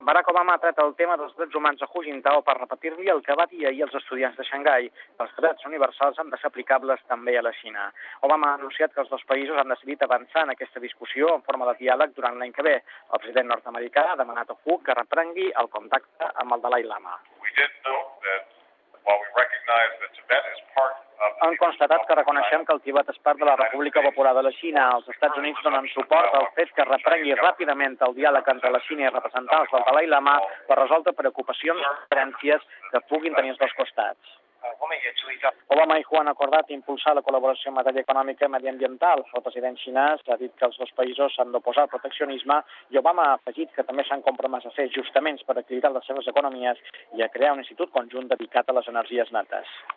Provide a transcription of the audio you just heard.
Barack Obama ha tret el tema dels drets humans a Hu Jintao per repetir-li el que va dir ahir als estudiants de Xangai. Els drets universals han de ser aplicables també a la Xina. Obama ha anunciat que els dos països han decidit avançar en aquesta discussió en forma de diàleg durant l'any que ve. El president nord-americà ha demanat a Hu que reprengui el contacte amb el Dalai Lama. Han constatat que reconeixem que el Tibet és part de la República Popular de la Xina. Els Estats Units donen suport al fet que reprengui ràpidament el diàleg entre la Xina i representants del Dalai Lama per resoldre preocupacions i diferències que puguin tenir els dos costats. Obama i Hu han acordat impulsar la col·laboració en matèria econòmica i mediambiental. El president xinès ha dit que els dos països s'han d'oposar al proteccionisme i Obama ha afegit que també s'han compromès a fer ajustaments per equilibrar les seves economies i a crear un institut conjunt dedicat a les energies netes.